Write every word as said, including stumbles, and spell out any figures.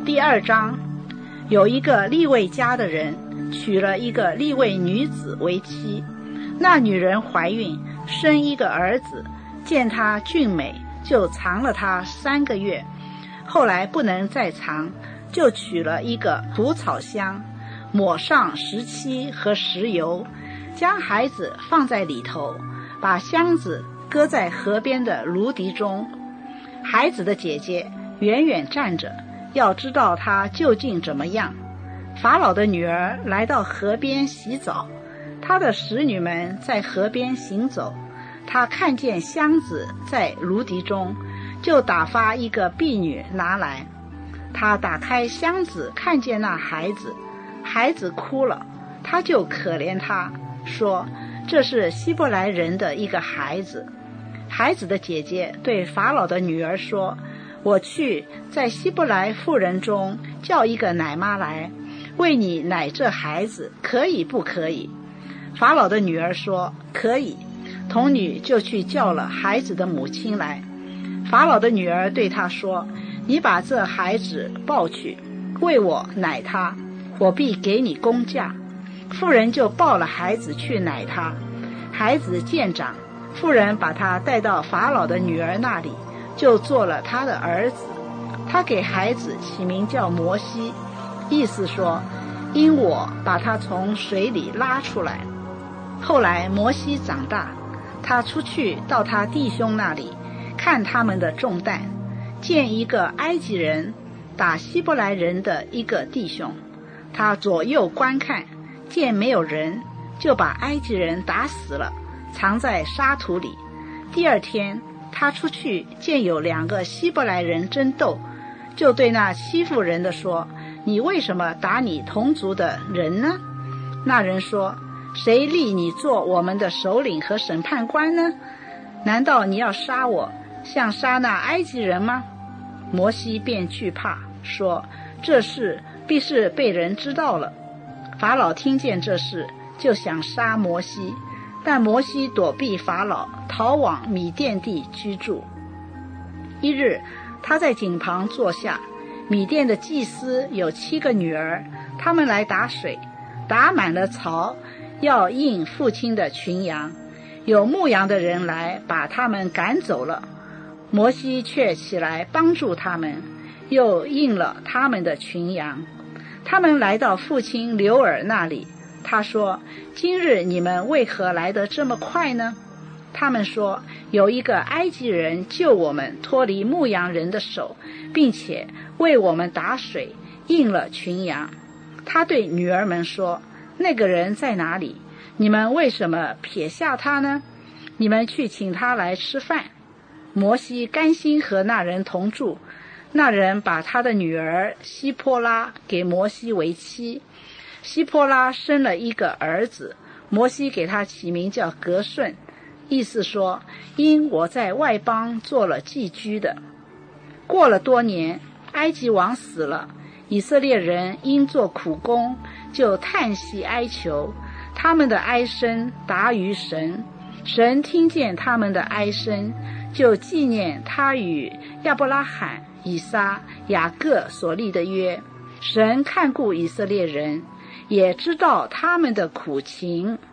第二章，有一个利未家的人娶了一个利未女子为妻，那女人怀孕生一个儿子，见他俊美，就藏了他三个月，后来不能再藏，就取了一个蒲草箱，抹上石漆和石油，将孩子放在里头，把箱子搁在河边的芦荻中。孩子的姐姐远远站着，要知道他究竟怎么样。法老的女儿来到河边洗澡，她的使女们在河边行走，她看见箱子在芦荻中，就打发一个婢女拿来。她打开箱子，看见那孩子，孩子哭了，她就可怜他，说这是希伯来人的一个孩子。孩子的姐姐对法老的女儿说，我去在希伯来妇人中叫一个奶妈来，为你奶这孩子，可以不可以？法老的女儿说可以。童女就去叫了孩子的母亲来。法老的女儿对她说，你把这孩子抱去，为我奶他，我必给你工价。妇人就抱了孩子去奶他。孩子渐长，妇人把他带到法老的女儿那里，就做了他的儿子。他给孩子起名叫摩西，意思说因我把他从水里拉出来。后来摩西长大，他出去到他弟兄那里，看他们的重担，见一个埃及人打希伯来人的一个弟兄，他左右观看，见没有人，就把埃及人打死了，藏在沙土里。第二天他出去，见有两个希伯来人争斗，就对那欺负人的说，你为什么打你同族的人呢？那人说，谁立你做我们的首领和审判官呢？难道你要杀我，像杀那埃及人吗？摩西便惧怕，说这事必是被人知道了。法老听见这事，就想杀摩西，但摩西躲避法老，逃往米甸地居住。一日，他在井旁坐下，米甸的祭司有七个女儿，他们来打水，打满了槽，要饮父亲的群羊。有牧羊的人来，把他们赶走了。摩西却起来帮助他们，又饮了他们的群羊。他们来到父亲流珥那里，他说，今日你们为何来得这么快呢？他们说，有一个埃及人救我们脱离牧羊人的手，并且为我们打水，饮了群羊。他对女儿们说，那个人在哪里？你们为什么撇下他呢？你们去请他来吃饭。摩西甘心和那人同住，那人把他的女儿希波拉给摩西为妻。希波拉生了一个儿子，摩西给他起名叫革顺，意思说因我在外邦做了寄居的。过了多年，埃及王死了，以色列人因做苦工，就叹息哀求，他们的哀声达于神，神听见他们的哀声，就纪念他与亚伯拉罕、以撒、雅各所立的约。神看顾以色列人，也知道他们的苦情。